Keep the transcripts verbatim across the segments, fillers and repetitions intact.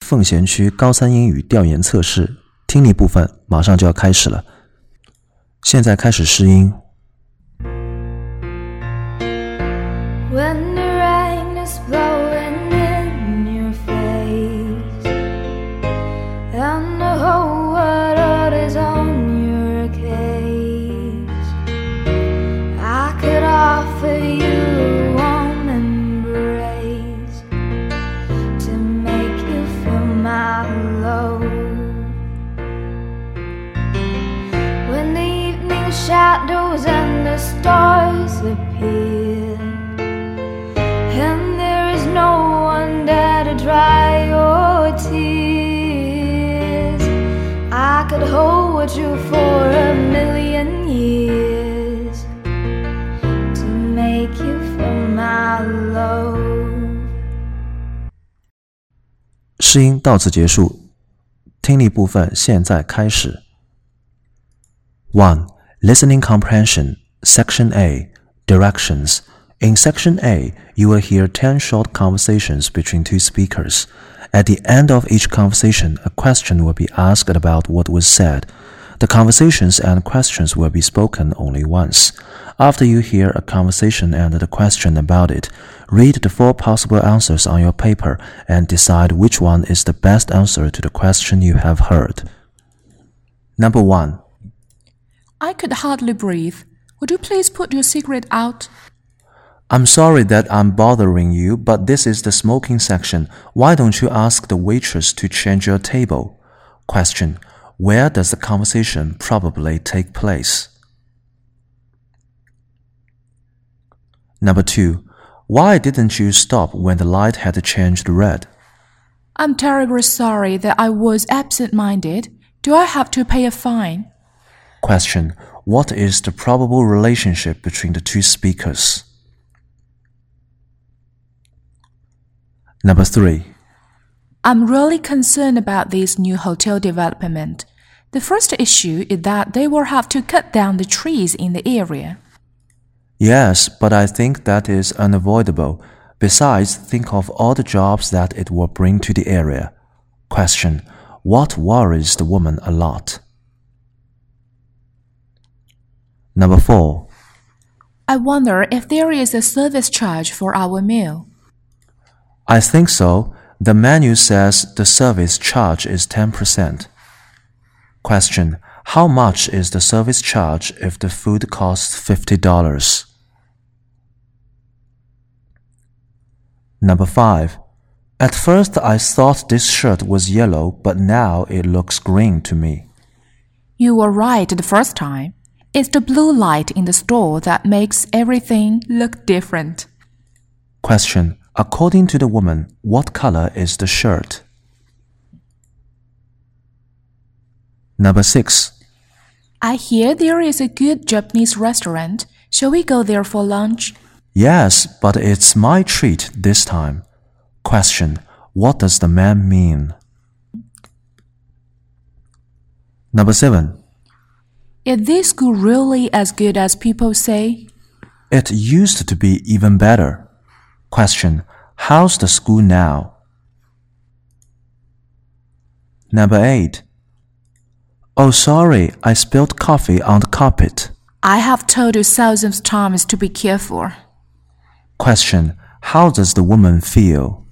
奉贤区高三英语调研测试，听力部分马上就要开始了。现在开始试音。 When the rain is blowing in your face and the whole world is on your case, I could offer you a warm embrace to make you feel my love. When the evening shadows and the stars appear and there is no one there to dry your tears, I could hold you for a million years to make you feel my love. 试音到此结束，听力部分现在开始。one. Listening Comprehension, Section A, Directions. In Section A, you will hear ten short conversations between two speakers. At the end of each conversation, a question will be asked about what was said. The conversations and questions will be spoken only once. After you hear a conversation and the question about it, read the four possible answers on your paper and decide which one is the best answer to the question you have heard. Number one. I could hardly breathe. Would you please put your cigarette out? I'm sorry that I'm bothering you, but this is the smoking section. Why don't you ask the waitress to change your table? Question. Where does the conversation probably take place? Number two. Why didn't you stop when the light had changed red? I'm terribly sorry that I was absent-minded. Do I have to pay a fine? Question. What is the probable relationship between the two speakers? Number three. I'm really concerned about this new hotel development. The first issue is that they will have to cut down the trees in the area. Yes, but I think that is unavoidable. Besides, think of all the jobs that it will bring to the area. Question. What worries the woman a lot? Number four. I wonder if there is a service charge for our meal. I think so. The menu says the service charge is ten percent. Question. How much is the service charge if the food costs fifty dollars? Number five. At first I thought this shirt was yellow, but now it looks green to me. You were right the first time. It's the blue light in the store that makes everything look different. Question. According to the woman, what color is the shirt? Number six. I hear there is a good Japanese restaurant. Shall we go there for lunch? Yes, but it's my treat this time. Question. What does the man mean? Number seven. Is this school really as good as people say? It used to be even better. Question. How's the school now? Number eight. Oh, sorry, I spilled coffee on the carpet. I have told you thousands of times to be careful. Question. How does the woman feel?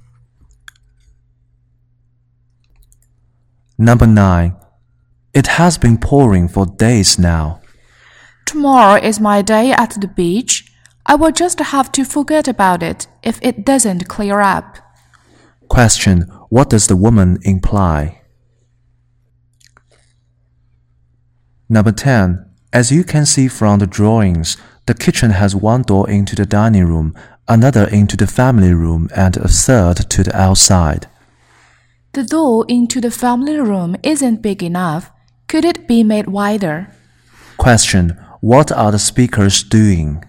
Number nine. It has been pouring for days now. Tomorrow is my day at the beach. I will just have to forget about it if it doesn't clear up. Question. What does the woman imply? Number ten. As you can see from the drawings, the kitchen has one door into the dining room, another into the family room, and a third to the outside. The door into the family room isn't big enough. Could it be made wider? Question. What are the speakers doing?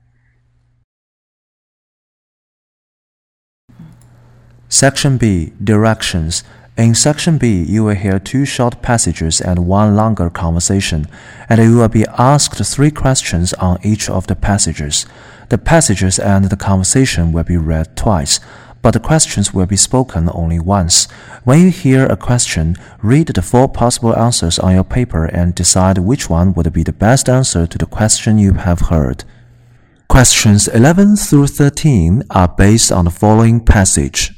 Section B. Directions. In Section B, you will hear two short passages and one longer conversation, and you will be asked three questions on each of the passages. The passages and the conversation will be read twice. but the questions will be spoken only once. When you hear a question, read the four possible answers on your paper and decide which one would be the best answer to the question you have heard. Questions eleven through thirteen are based on the following passage.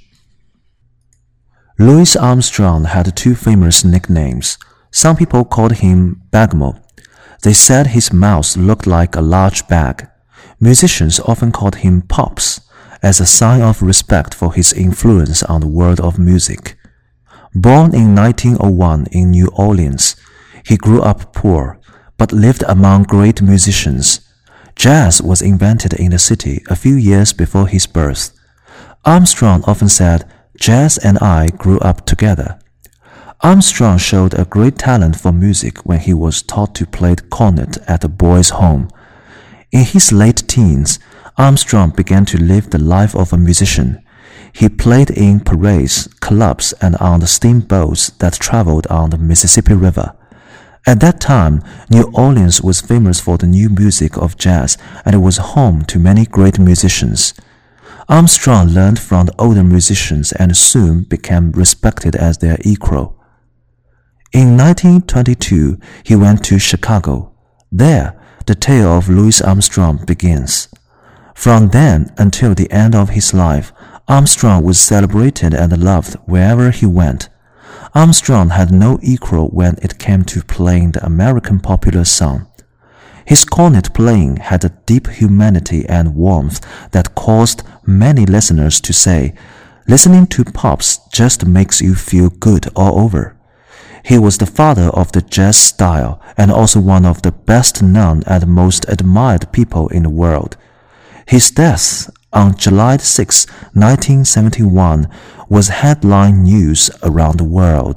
Louis Armstrong had two famous nicknames. Some people called him Bagamo. They said his mouth looked like a large bag. Musicians often called him Pops, as a sign of respect for his influence on the world of music. Born in nineteen oh one in New Orleans, he grew up poor, but lived among great musicians. Jazz was invented in the city a few years before his birth. Armstrong often said, "Jazz and I grew up together." Armstrong showed a great talent for music when he was taught to play the cornet at a boys' home. In his late teens, Armstrong began to live the life of a musician. He played in parades, clubs, and on the steamboats that traveled on the Mississippi River. At that time, New Orleans was famous for the new music of jazz, and it was home to many great musicians. Armstrong learned from the older musicians and soon became respected as their equal. In nineteen twenty-two, he went to Chicago. There, the tale of Louis Armstrong begins. From then until the end of his life, Armstrong was celebrated and loved wherever he went. Armstrong had no equal when it came to playing the American popular song. His cornet playing had a deep humanity and warmth that caused many listeners to say, "Listening to Pops just makes you feel good all over." He was the father of the jazz style and also one of the best known and most admired people in the world. His death on July sixth, nineteen seventy-one, was headline news around the world.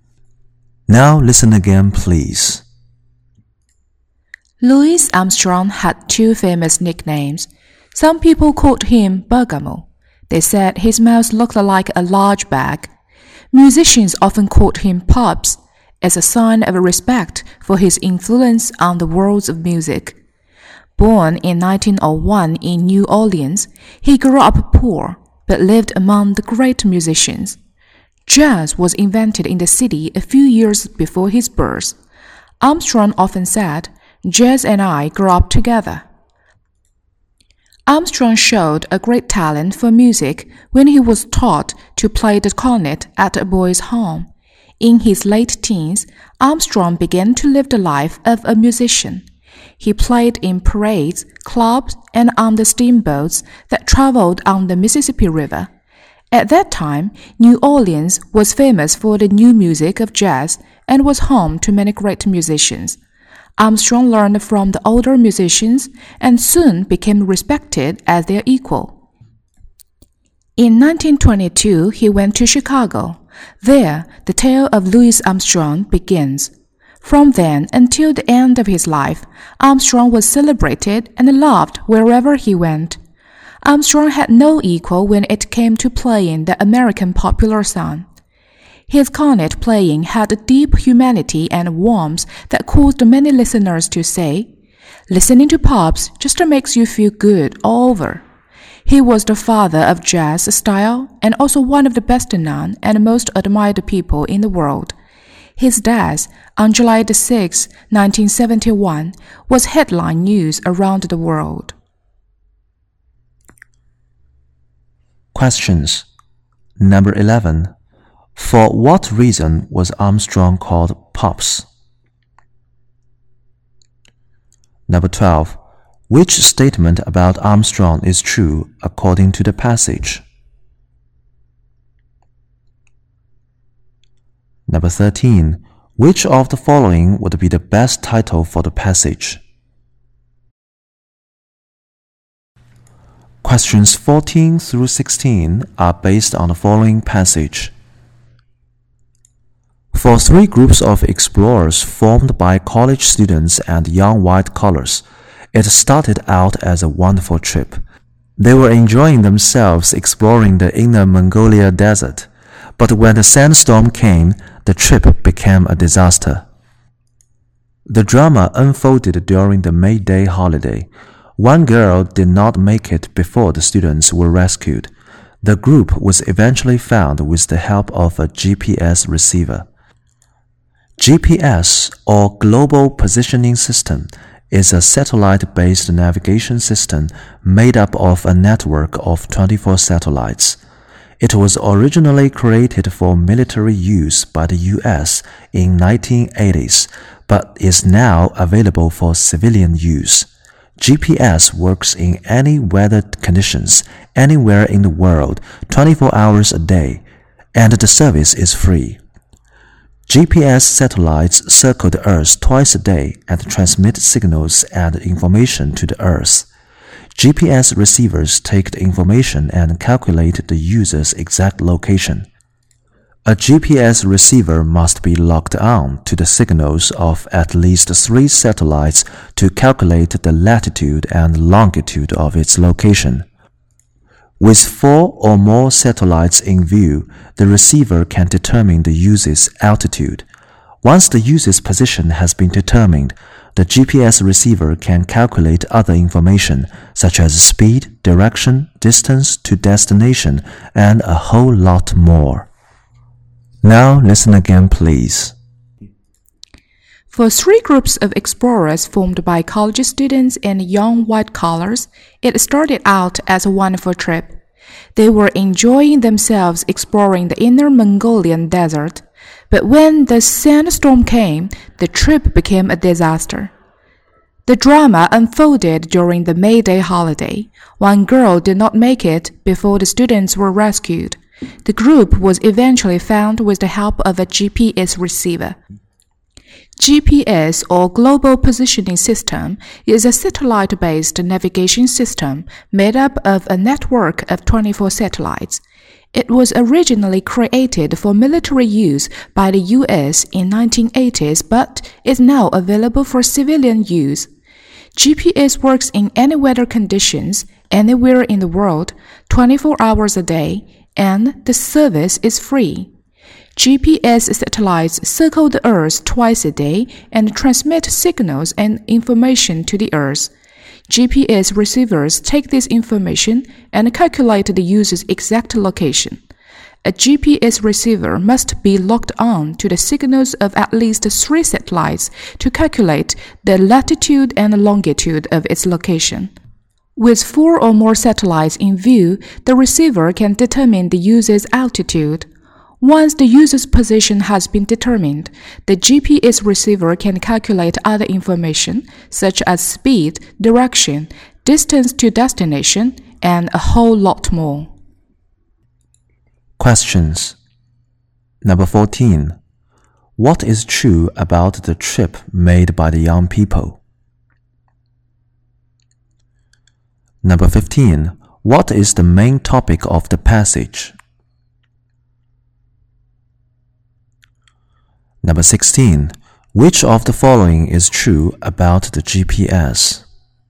Now listen again, please. Louis Armstrong had two famous nicknames. Some people called him Bergamo. They said his mouth looked like a large bag. Musicians often called him Pops, as a sign of respect for his influence on the world of music. Born in nineteen oh one in New Orleans, he grew up poor, but lived among the great musicians. Jazz was invented in the city a few years before his birth. Armstrong often said, "Jazz and I grew up together." Armstrong showed a great talent for music when he was taught to play the cornet at a boys' home. In his late teens, Armstrong began to live the life of a musician. He played in parades, clubs, and on the steamboats that traveled on the Mississippi River. At that time, New Orleans was famous for the new music of jazz and was home to many great musicians. Armstrong learned from the older musicians and soon became respected as their equal. In nineteen twenty-two, he went to Chicago. There, the tale of Louis Armstrong begins. From then until the end of his life, Armstrong was celebrated and loved wherever he went. Armstrong had no equal when it came to playing the American popular song. His cornet playing had a deep humanity and warmth that caused many listeners to say, "Listening to Pops just makes you feel good all over." He was the father of jazz style and also one of the best known and most admired people in the world. His death on July sixth, nineteen seventy-one, was headline news around the world. Questions. Number eleven. For what reason was Armstrong called Pops? Number twelve. Which statement about Armstrong is true according to the passage? Number thirteen. Which of the following would be the best title for the passage? Questions fourteen through sixteen are based on the following passage. For three groups of explorers formed by college students and young white-collars, it started out as a wonderful trip. They were enjoying themselves exploring the Inner Mongolia desert, but when the sandstorm came, the trip became a disaster. The drama unfolded during the May Day holiday. One girl did not make it before the students were rescued. The group was eventually found with the help of a G P S receiver. G P S, or Global Positioning System, is a satellite-based navigation system made up of a network of twenty-four satellites. It was originally created for military use by the U S in nineteen eighties, but is now available for civilian use. G P S works in any weather conditions, anywhere in the world, twenty-four hours a day, and the service is free. G P S satellites circle the Earth twice a day and transmit signals and information to the Earth. G P S receivers take the information and calculate the user's exact location. A G P S receiver must be locked on to the signals of at least three satellites to calculate the latitude and longitude of its location. With four or more satellites in view, the receiver can determine the user's altitude. Once the user's position has been determined, the G P S receiver can calculate other information such as speed, direction, distance to destination, and a whole lot more. Now listen again, please. For three groups of explorers formed by college students and young white-collars, it started out as a wonderful trip. They were enjoying themselves exploring the inner Mongolian desert, but when the sandstorm came, the trip became a disaster. The drama unfolded during the May Day holiday. One girl did not make it before the students were rescued. The group was eventually found with the help of a G P S receiver. G P S, or Global Positioning System, is a satellite-based navigation system made up of a network of twenty-four satellites. It was originally created for military use by the U S in nineteen eighties, but is now available for civilian use. G P S works in any weather conditions, anywhere in the world, twenty-four hours a day, and the service is free. G P S satellites circle the Earth twice a day and transmit signals and information to the Earth. G P S receivers take this information and calculate the user's exact location. A G P S receiver must be locked on to the signals of at least three satellites to calculate the latitude and longitude of its location. With four or more satellites in view, the receiver can determine the user's altitude. Once the user's position has been determined, the G P S receiver can calculate other information, such as speed, direction, distance to destination, and a whole lot more. Questions. Number fourteen. What is true about the trip made by the young people? Number fifteen. What is the main topic of the passage? Number sixteen. Which of the following is true about the G P S?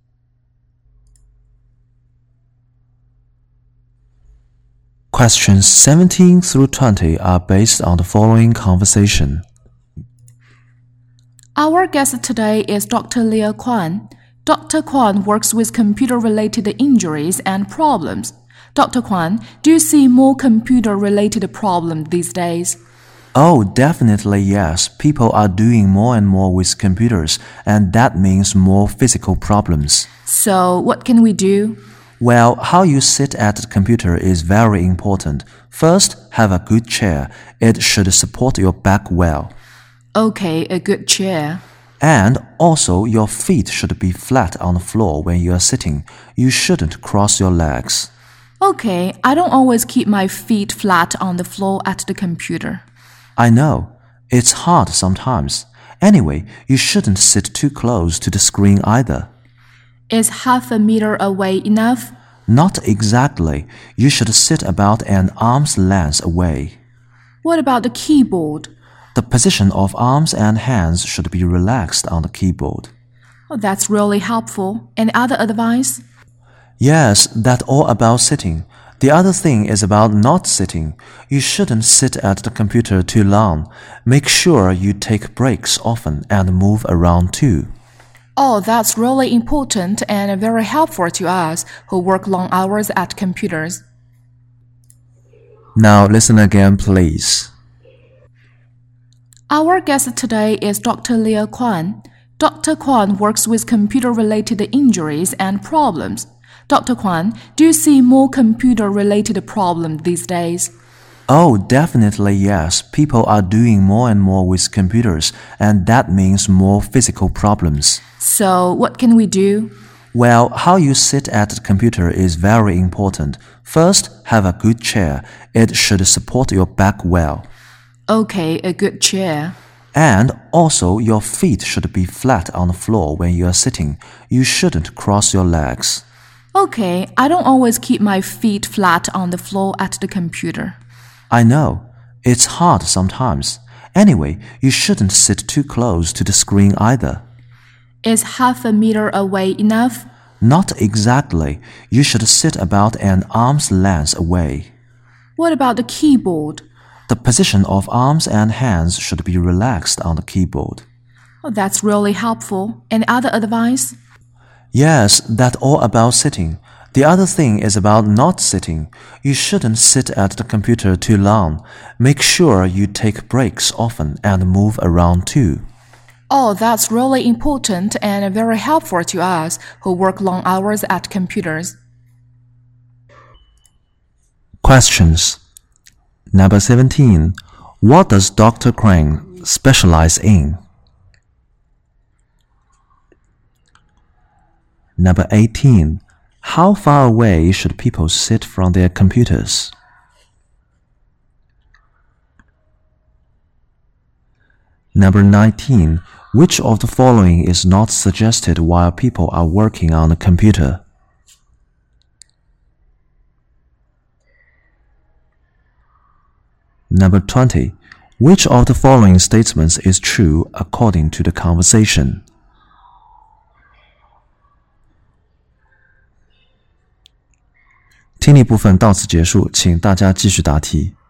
Questions seventeen through twenty are based on the following conversation. Our guest today is Doctor Leah Kwan. Doctor Kwan works with computer-related injuries and problems. Doctor Kwan, do you see more computer-related problems these days? Oh, definitely yes. People are doing more and more with computers, and that means more physical problems. So, what can we do? Well, how you sit at the computer is very important. First, have a good chair. It should support your back well. Okay, a good chair. And also, your feet should be flat on the floor when you are sitting. You shouldn't cross your legs. Okay, I don't always keep my feet flat on the floor at the computer. I know. It's hard sometimes. Anyway, you shouldn't sit too close to the screen either. Is half a meter away enough? Not exactly. You should sit about an arm's length away. What about the keyboard? The position of arms and hands should be relaxed on the keyboard. Oh, that's really helpful. Any other advice? Yes, that's all about sitting. The other thing is about not sitting. You shouldn't sit at the computer too long. Make sure you take breaks often and move around too. Oh, that's really important and very helpful to us who work long hours at computers. Now listen again, please. Our guest today is Doctor Leah Kwan. Doctor Kwan works with computer-related injuries and problems. Doctor Kwan, do you see more computer-related problems these days? Oh, definitely yes. People are doing more and more with computers, and that means more physical problems. So, what can we do? Well, how you sit at the computer is very important. First, have a good chair. It should support your back well. Okay, a good chair. And also, your feet should be flat on the floor when you are sitting. You shouldn't cross your legs. Okay, I don't always keep my feet flat on the floor at the computer. I know. It's hard sometimes. Anyway, you shouldn't sit too close to the screen either. Is half a meter away enough? Not exactly. You should sit about an arm's length away. What about the keyboard? The position of arms and hands should be relaxed on the keyboard. Oh, that's really helpful. Any other advice? Yes, that's all about sitting. The other thing is about not sitting. You shouldn't sit at the computer too long. Make sure you take breaks often and move around too. Oh, that's really important and very helpful to us who work long hours at computers. Questions. Number seventeen. What does Doctor Crane specialize in? Number eighteen. How far away should people sit from their computers? Number nineteen. Which of the following is not suggested while people are working on a computer? Number twenty. Which of the following statements is true according to the conversation?听力部分到此结束，请大家继续答题。